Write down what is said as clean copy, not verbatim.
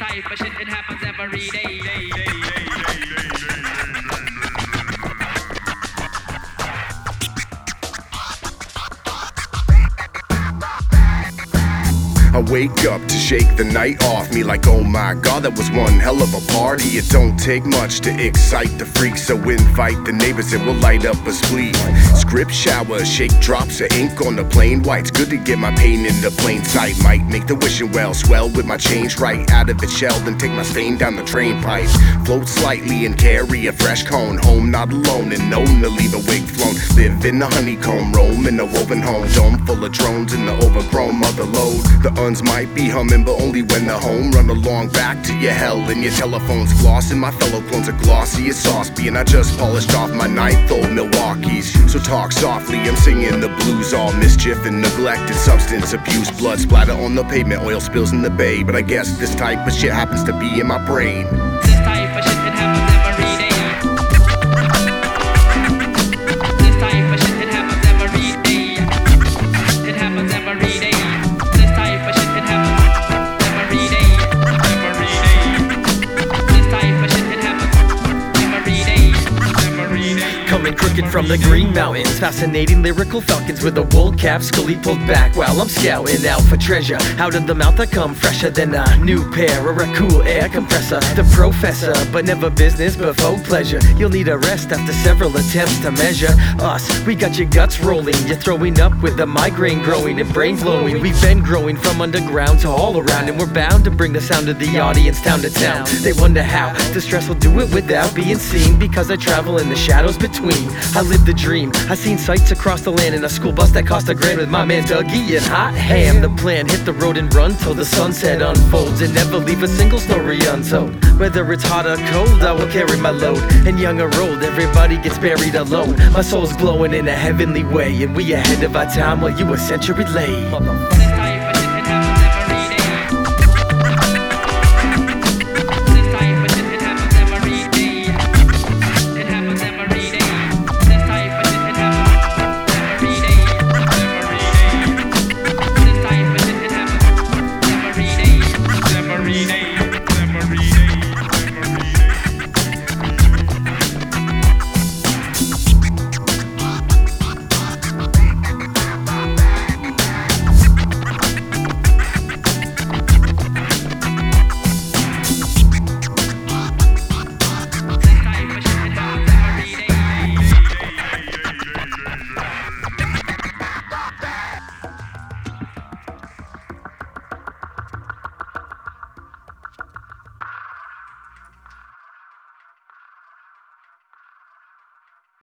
type of shit, it happens every day. I wake up to shake the night off me like, oh my god, that was one hell of a party. It don't take much to excite the freaks, so invite the neighbors and we'll light up a spleef. Script shower, shake drops of ink on the plain whites. Good to get my pain into plain sight. Might make the wishing well swell with my change right out of its shell, then take my stain down the drain pipe. Float slightly and carry a fresh cone home, not alone and known to leave a wig flown. Live in the honeycomb, roam in a woven home, dome full of drones in the overgrown mother load. The uns might be humming, but only when the home run along back to your hell and your telephone's glossing. My fellow clones are glossy as sauce-bean. I just polished off my ninth old Milwaukee's. So talk softly, I'm singing the blues. All mischief and neglected substance abuse. Blood splatter on the pavement, oil spills in the bay. But I guess this type of shit happens to be in my brain. This type of shit, it happens every day. This type of shit, it happens every day. It happens every day. This type of shit, it happens every day. Every day. This type of shit, it happens every day. Every day. Coming crooked from the Green Mountains, fascinating lyrical falcons with a wool cap, scully pulled back while I'm scouting out for treasure. Out of the mouth I come fresher than a new pair or a cool air compressor. The professor, but never business before pleasure. You'll need a rest after several attempts to measure us. We got your guts rolling, you're throwing up with the migraine growing and brain blowing. We've been growing from underground to all around, and we're bound to bring the sound of the audience town to town. They wonder how the stress will do it without being seen, because I travel in the shadows between. I live the dream, I seen sights across the land in a school bus that cost $1,000 with my man Dougie and Hot Ham. The plan, hit the road and run till the sunset unfolds, and never leave a single story untold. Whether it's hot or cold, I will carry my load. And young or old, everybody gets buried alone. My soul's glowing in a heavenly way, and we ahead of our time while you a century late.